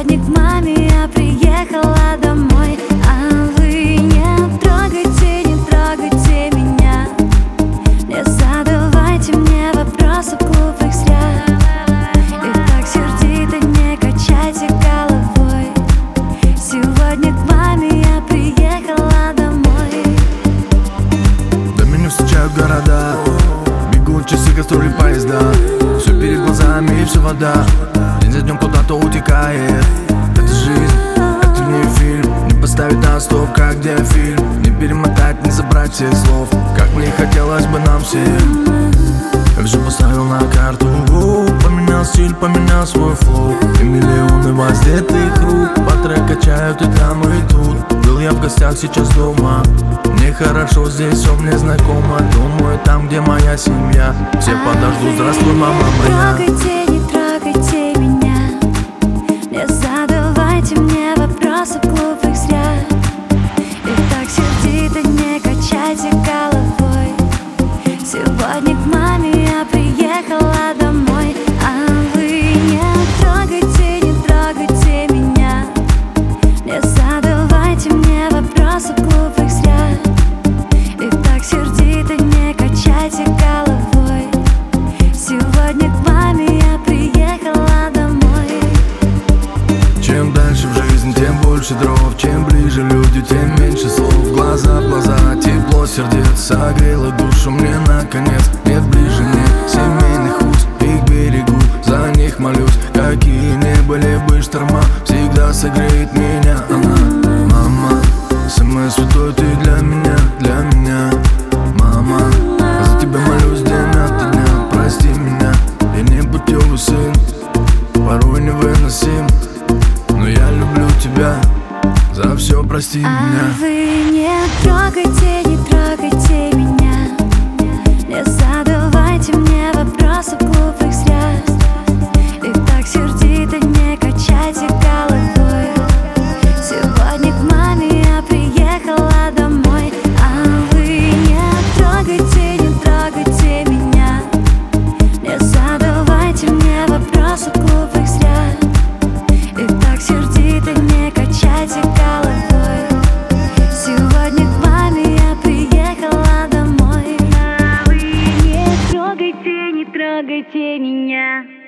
Сегодня к маме я приехала домой, а вы не трогайте, не трогайте меня. Не задавайте мне вопросов глупых зря. И так сердито не качайте головой. Сегодня к маме я приехала домой. Да меня встречают города, бегут часы, кастрюли, поезда. Все перед глазами и все вода. День за днем куда-то утекает. Это жизнь, это не фильм. Не поставить на стоп, как диафильм. Не перемотать, не забрать всех слов. Как мне хотелось бы нам всем. Я все поставил на карту. Поменял стиль, поменял свой флоу. И миллионы воздетых рук по трек качают и там, и тут. Был я в гостях, сейчас дома. Мне хорошо здесь, все мне знакомо. Думаю, там, где моя семья. Все подождут, здравствуй, мама моя. Не трогайте меня. Не задавайте мне вопросов глупых зря. И так сердито не качайте головой. Сегодня к маме я приехала домой, а вы не трогайте меня. Не задавайте мне вопросов глупых зря. И так сердито не качайте головой. Сегодня к маме я приехала домой. Чем дальше в жизни, тем больше дров. Чем ближе люди, тем меньше слов. Глаза в глаза, тепло сердец согрело душу мне наконец. Нет ближе, нет семейных уз, их берегу, за них молюсь. Какие не были бы шторма, всегда согреет меня она. Мама, самое святое ты для меня, мама. За тебя молюсь день ото дня, прости меня. Я не путевый сын, порой невыносим, но я люблю тебя, за все прости меня. А вы не трогайте меня. Не задавайте мне вопросов глупых зря. И так сердито не качайте головой. Сегодня к маме я приехала домой, а вы не трогайте меня. Не задавайте мне вопросов глупых зря. И так сердито не качайте головой. Сегодня к маме я приехала домой. А вы не трогайте меня.